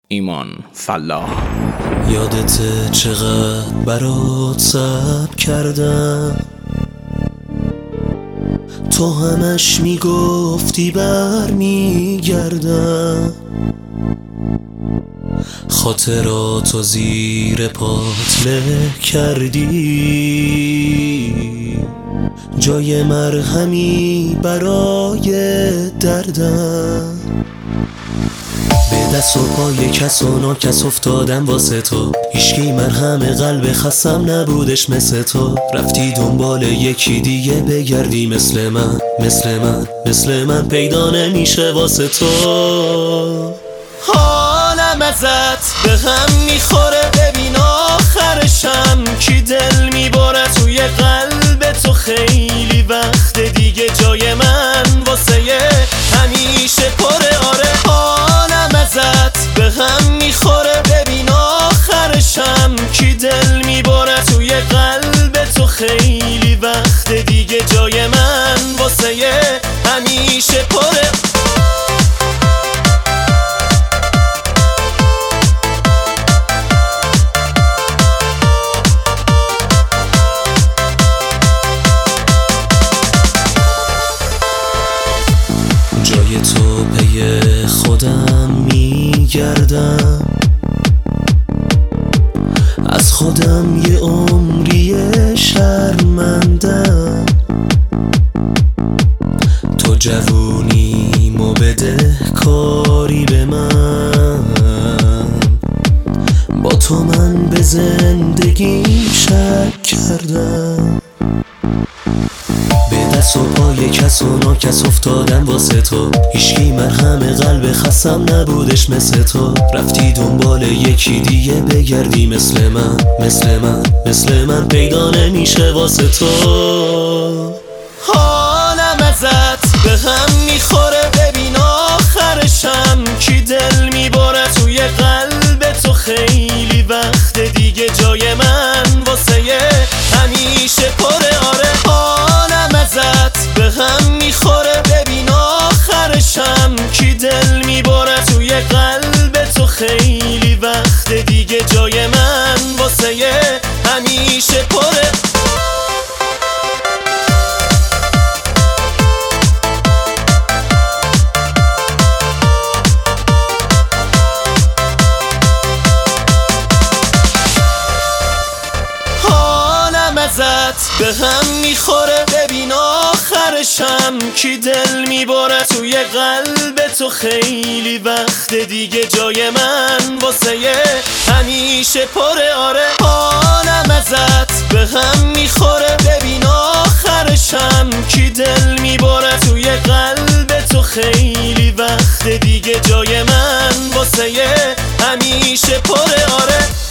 ایمان فلاح. یادت چقدر برات صبر کردم، تو همش میگفتی برمیگردم. خاطراتو زیر پات له کردی، جای مرهمی برای دردم. به دست و پای کس و ناکس افتادم واسه تو، هیچکی مرهم قلب خستم نبودش مثل تو. رفتی دنبال یکی دیگه بگردی مثل من، مثل من پیدا نمیشه واسه تو. حالم ازت به هم میخوره، ببین آخرشم کی دل میباره توی قلب تو. خیلی وقت دیگه جای من واسه همیشه پره. آره حالم ازت به هم میخوره، ببین آخرشم کی دل میباره توی قلب تو. خیلی وقت دیگه جای من واسه همیشه پره. جای تو پی خودم میگردم، از خودم یه عمری شرمندم. تو جوونیمو بده کاری به من، با تو من به زندگی شک کردم. به دست و پای کس و ناکس افتادم واسه تو، هیچکی مرهم قلب خستم نبودش مثل تو. رفتی دنبال یکی دیگه بگردی مثل من پیدا نمیشه واسه تو. حالم ازت به هم میخوره، ببین آخرشم کی دل میباره توی قلب تو. خیلی وقت دیگه جای من واسه همیشه پره. آره حالم ازت به هم میخوره، ببین آخرشم کی دل میباره توی قلب تو. خیلی وقت دیگه جای من واسه همیشه پره. ازت به هم میخوره، ببین آخرشم کی دل میباره توی قلب تو. خیلی وقت دیگه جای من واسه همیشه پره. آره حالم ازت به هم میخوره، ببین آخرشم کی دل میباره توی قلب تو. خیلی وقت دیگه جای من واسه همیشه پره. آره